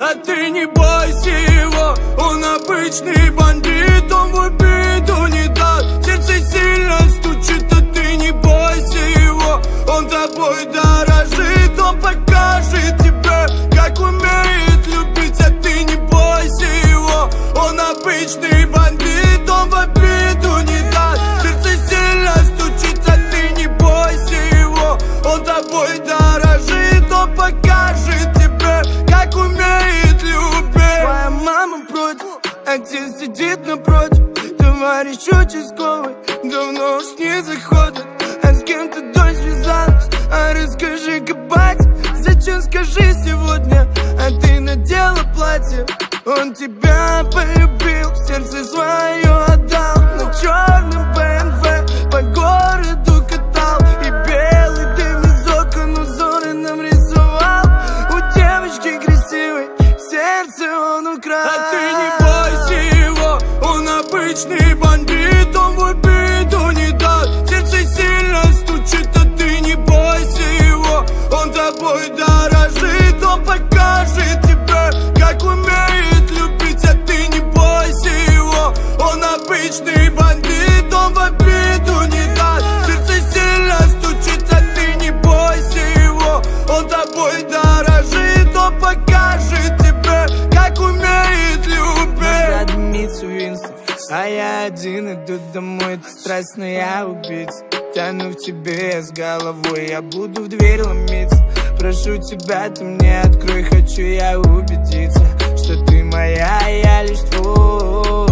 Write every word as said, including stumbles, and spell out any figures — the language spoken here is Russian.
А ты не бойся его, он обычный бандит, он в обиду не даст. Сердце сильно стучит, а ты не бойся его, он тобой дорожит, он покажет тебе, как умеет любить. А ты не бойся его, он обычный бандит, он в обиду не даст. Сердце сильно стучит, а ты не бойся его, он тобой дорожит, он покажет тебе, как умеет любить. Твоя мама против, отец сидит напротив, товарищ участковый давно уж не заходит. А с кем ты дочь связалась? А расскажи-ка, батя, зачем, скажи сегодня? А ты надела платье, он тебя полюбил, сердце свое отдал. На черном бэ эм вэ по городу катал, и белый дым из окон узоры нам рисовал. У девочки красивой сердце он украл. А ты не бойся его, он обычный бандит, он в обиду не даст. Сердце сильно стучит, а ты не бойся его, он тобой дорожит, он покажет тебе, как умеет любить. А ты не бойся его, он обычный бандит, он в обиду не даст. Сердце сильно стучит, а ты не бойся его, он тобой дорожит, он покажет тебе, как умеет любить. Дымится Винстон, а я один иду домой, ты страстная убийца. Тону в тебе с головой, я буду в дверь ломиться. Прошу тебя, ты мне открой, хочу я убедиться, что ты моя, я лишь твой.